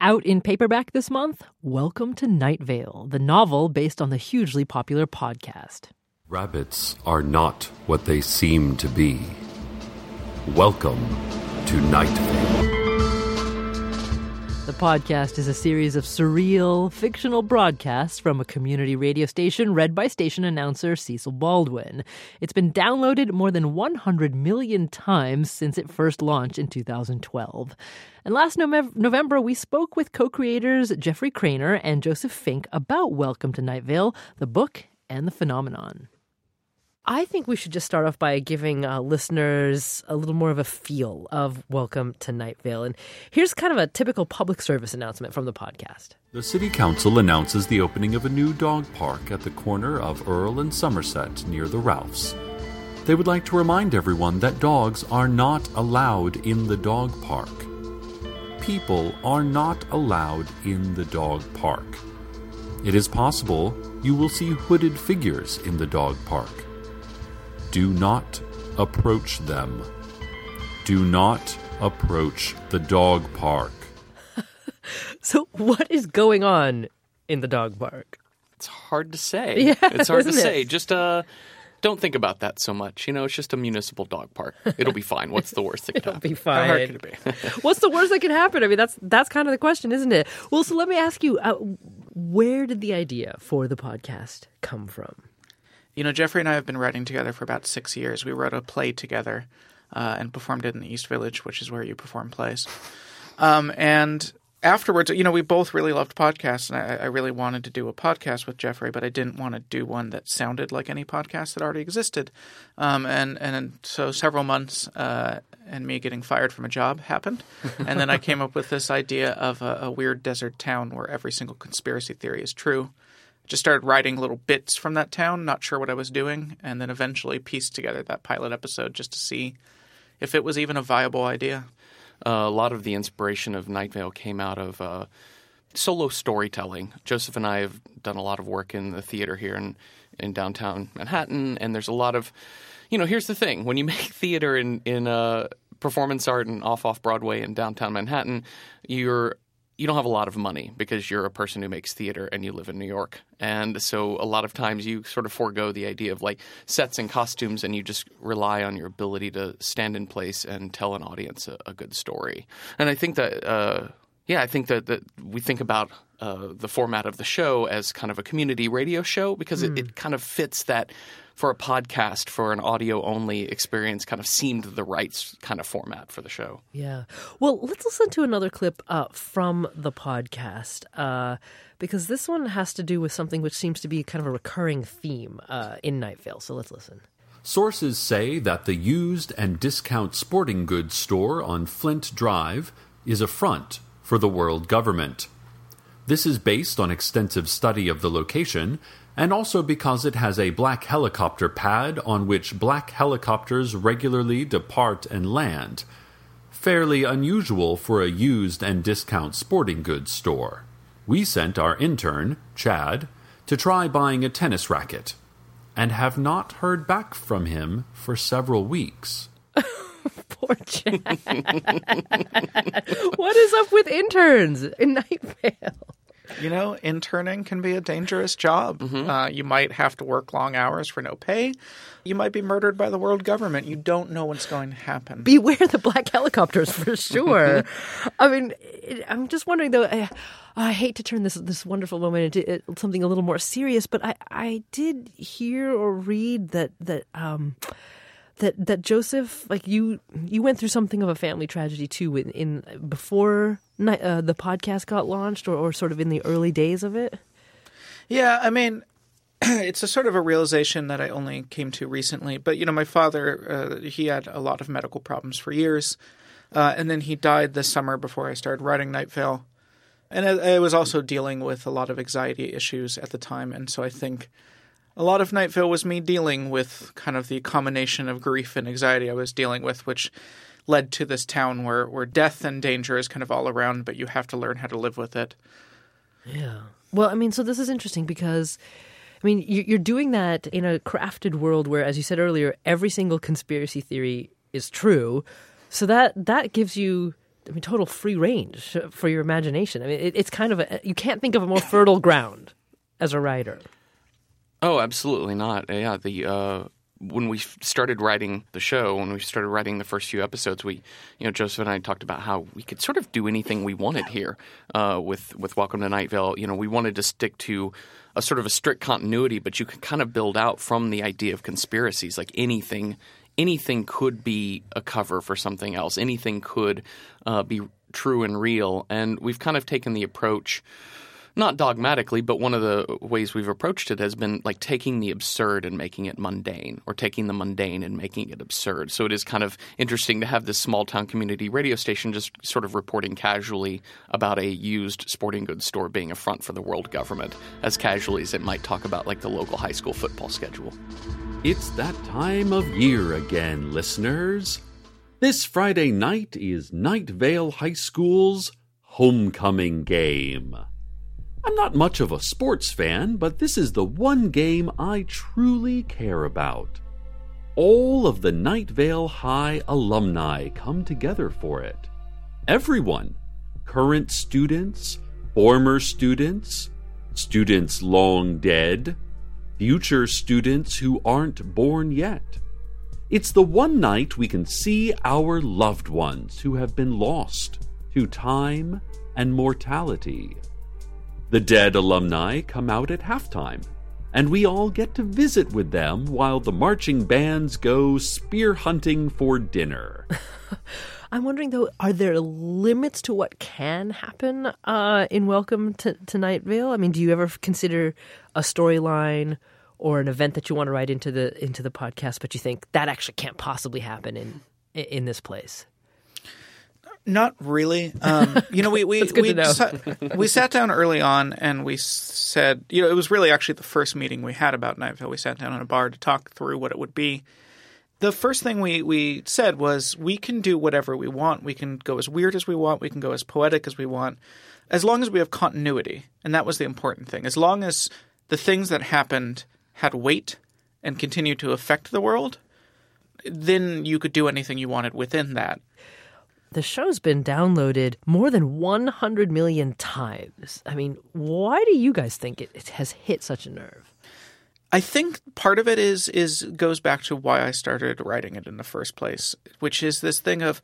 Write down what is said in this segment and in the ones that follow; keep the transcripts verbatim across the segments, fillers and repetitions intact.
Out in paperback this month, Welcome to Night Vale, the novel based on the hugely popular podcast. Rabbits are not what they seem to be. Welcome to Night Vale. The podcast is a series of surreal, fictional broadcasts from a community radio station read by station announcer Cecil Baldwin. It's been downloaded more than one hundred million times since it first launched in two thousand twelve. And last Nove- November, we spoke with co-creators Jeffrey Cranor and Joseph Fink about Welcome to Night Vale, the book and the phenomenon. I think we should just start off by giving uh, listeners a little more of a feel of Welcome to Night Vale. And here's kind of a typical public service announcement from the podcast. The City Council announces the opening of a new dog park at the corner of Earl and Somerset near the Ralphs. They would like to remind everyone that dogs are not allowed in the dog park. People are not allowed in the dog park. It is possible you will see hooded figures in the dog park. Do not approach them. Do not approach the dog park. So what is going on in the dog park? It's hard to say. Yeah, it's hard to isn't say. it? Just uh, don't think about that so much. You know, it's just a municipal dog park. It'll be fine. What's the worst that could It'll happen? be fine. How hard could it be? What's the worst that could happen? I mean, that's that's kind of the question, isn't it? Well, so let me ask you, uh, where did the idea for the podcast come from? You know, Jeffrey and I have been writing together for about six years. We wrote a play together uh, and performed it in the East Village, which is where you perform plays. Um, and afterwards, you know, we both really loved podcasts, and I, I really wanted to do a podcast with Jeffrey, but I didn't want to do one that sounded like any podcast that already existed. Um, and, and so several months uh, and me getting fired from a job happened. And then I came up with this idea of a, a weird desert town where every single conspiracy theory is true. Just started writing little bits from that town, not sure what I was doing, and then eventually pieced together that pilot episode just to see if it was even a viable idea. Uh, a lot of the inspiration of Night Vale came out of uh, solo storytelling. Joseph and I have done a lot of work in the theater here in, in downtown Manhattan, and there's a lot of, you know, here's the thing. When you make theater in, in uh, performance art and off-off Broadway in downtown Manhattan, you're you don't have a lot of money because you're a person who makes theater and you live in New York. And so a lot of times you sort of forego the idea of like sets and costumes, and you just rely on your ability to stand in place and tell an audience a, a good story. And I think that, uh, yeah, I think that, that we think about uh, the format of the show as kind of a community radio show because mm. it, it kind of fits that for a podcast, for an audio-only experience, kind of seemed the right kind of format for the show. Yeah. Well, let's listen to another clip uh, from the podcast uh, because this one has to do with something which seems to be kind of a recurring theme uh, in Night Vale. So let's listen. Sources say that the used and discount sporting goods store on Flint Drive is a front for the world government. This is based on extensive study of the location, and also because it has a black helicopter pad on which black helicopters regularly depart and land. Fairly unusual for a used and discount sporting goods store. We sent our intern, Chad, to try buying a tennis racket, and have not heard back from him for several weeks. Poor Chad. What is up with interns in Night Vale? You know, interning can be a dangerous job. Mm-hmm. Uh, you might have to work long hours for no pay. You might be murdered by the world government. You don't know what's going to happen. Beware the black helicopters for sure. I mean, it, I'm just wondering, though, I, I hate to turn this this wonderful moment into something a little more serious, but I, I did hear or read that that um, that that Joseph, like you, you went through something of a family tragedy too in, in before uh, the podcast got launched, or, or sort of in the early days of it. Yeah, I mean, it's a sort of a realization that I only came to recently. But you know, my father, uh, he had a lot of medical problems for years, uh, and then he died this summer before I started writing Night Vale. And I, I was also dealing with a lot of anxiety issues at the time, and so I think a lot of Night Vale was me dealing with kind of the combination of grief and anxiety I was dealing with, which led to this town where, where death and danger is kind of all around, but you have to learn how to live with it. Yeah. Well, I mean, so this is interesting because, I mean, you're doing that in a crafted world where, as you said earlier, every single conspiracy theory is true. So that that gives you I mean, total free range for your imagination. I mean, it, it's kind of a, you can't think of a more fertile ground as a writer. Oh, absolutely not. Yeah, the uh, when we started writing the show, when we started writing the first few episodes, we, you know, Joseph and I talked about how we could sort of do anything we wanted here uh, with with Welcome to Night Vale. You know, we wanted to stick to a sort of a strict continuity, but you could kind of build out from the idea of conspiracies, like anything. Anything could be a cover for something else. Anything could uh, be true and real. And we've kind of taken the approach, not dogmatically, but one of the ways we've approached it has been like taking the absurd and making it mundane, or taking the mundane and making it absurd. So it is kind of interesting to have this small-town community radio station just sort of reporting casually about a used sporting goods store being a front for the world government, as casually as it might talk about like the local high school football schedule. It's that time of year again, listeners. This Friday night is Night Vale High School's homecoming game. I'm not much of a sports fan, but this is the one game I truly care about. All of the Night Vale High alumni come together for it. Everyone. Current students, former students, students long dead, future students who aren't born yet. It's the one night we can see our loved ones who have been lost to time and mortality. The dead alumni come out at halftime, and we all get to visit with them while the marching bands go spear hunting for dinner. I'm wondering, though, are there limits to what can happen uh, in Welcome to, to Night Vale? I mean, do you ever consider a storyline or an event that you want to write into the into the podcast, but you think that actually can't possibly happen in in this place? Not really. Um, you know, we we That's good we, to know. sat, we sat down early on and we said, you know, it was really actually the first meeting we had about Night Vale. We sat down in a bar to talk through what it would be. The first thing we, we said was we can do whatever we want. We can go as weird as we want. We can go as poetic as we want, as long as we have continuity. And that was the important thing. As long as the things that happened had weight and continued to affect the world, then you could do anything you wanted within that. The show's been downloaded more than one hundred million times. I mean, why do you guys think it, it has hit such a nerve? I think part of it is is goes back to why I started writing it in the first place, which is this thing of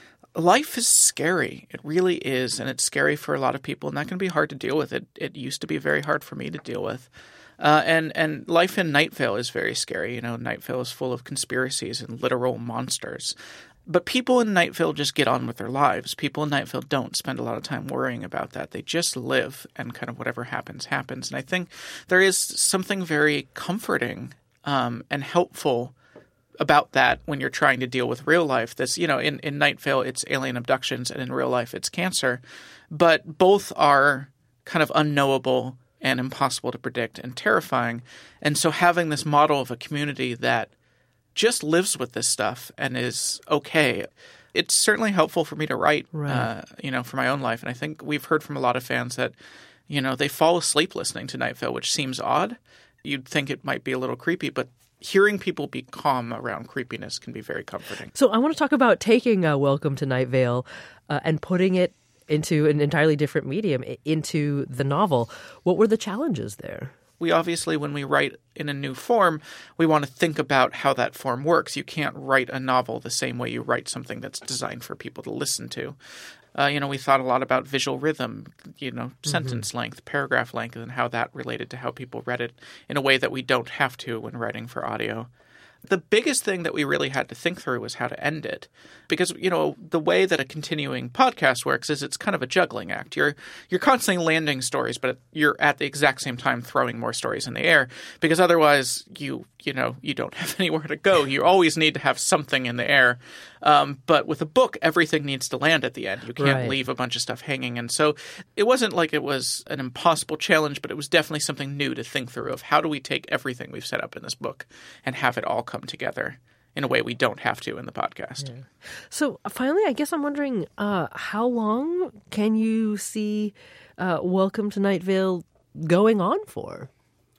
life is scary. It really is, and it's scary for a lot of people, and that can be hard to deal with. It it used to be very hard for me to deal with. Uh, and, and life in Night Vale is very scary. You know, Night Vale is full of conspiracies and literal monsters. But people in Night Vale just get on with their lives. People in Night Vale don't spend a lot of time worrying about that. They just live, and kind of whatever happens, happens. And I think there is something very comforting um, and helpful about that when you're trying to deal with real life. This, you know, in, in Night Vale, it's alien abductions, and in real life, it's cancer. But both are kind of unknowable and impossible to predict and terrifying. And so having this model of a community that just lives with this stuff and is okay, it's certainly helpful for me to write, right. uh, you know, for my own life. And I think we've heard from a lot of fans that, you know, they fall asleep listening to Night Vale, which seems odd. You'd think it might be a little creepy, but hearing people be calm around creepiness can be very comforting. So I want to talk about taking uh, Welcome to Night Vale uh, and putting it into an entirely different medium, into the novel. What were the challenges there? We obviously, when we write in a new form, we want to think about how that form works. You can't write a novel the same way you write something that's designed for people to listen to. Uh, you know, we thought a lot about visual rhythm, you know, sentence mm-hmm. length, paragraph length, and how that related to how people read it in a way that we don't have to when writing for audio. The biggest thing that we really had to think through was how to end it. Because, you know, the way that a continuing podcast works is it's kind of a juggling act. You're you're constantly landing stories, but you're at the exact same time throwing more stories in the air. Because otherwise, you you know, you don't have anywhere to go. You always need to have something in the air. Um, but with a book, everything needs to land at the end. You can't right. leave a bunch of stuff hanging. And so it wasn't like it was an impossible challenge, but it was definitely something new to think through of how do we take everything we've set up in this book and have it all come together in a way we don't have to in the podcast. Yeah. So finally, I guess I'm wondering, uh, how long can you see uh, Welcome to Night Vale going on for?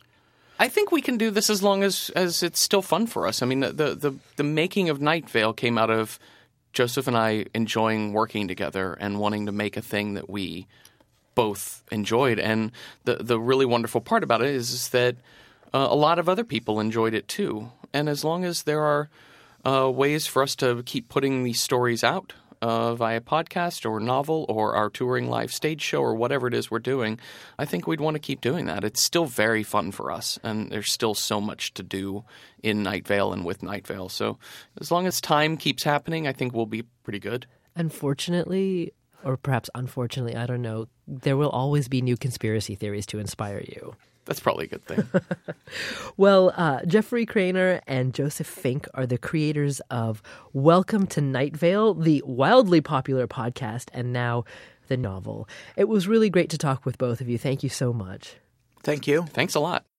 I think we can do this as long as, as it's still fun for us. I mean, the, the, the, the making of Night Vale came out of Joseph and I enjoying working together and wanting to make a thing that we both enjoyed. And the the really wonderful part about it is, is that uh, a lot of other people enjoyed it too. And as long as there are uh, ways for us to keep putting these stories out uh, via podcast or novel or our touring live stage show or whatever it is we're doing, I think we'd want to keep doing that. It's still very fun for us, and there's still so much to do in Night Vale and with Night Vale. So as long as time keeps happening, I think we'll be pretty good. Unfortunately, or perhaps unfortunately, I don't know, there will always be new conspiracy theories to inspire you. That's probably a good thing. Well, uh, Jeffrey Cranor and Joseph Fink are the creators of Welcome to Night Vale, the wildly popular podcast, and now the novel. It was really great to talk with both of you. Thank you so much. Thank you. Thanks a lot.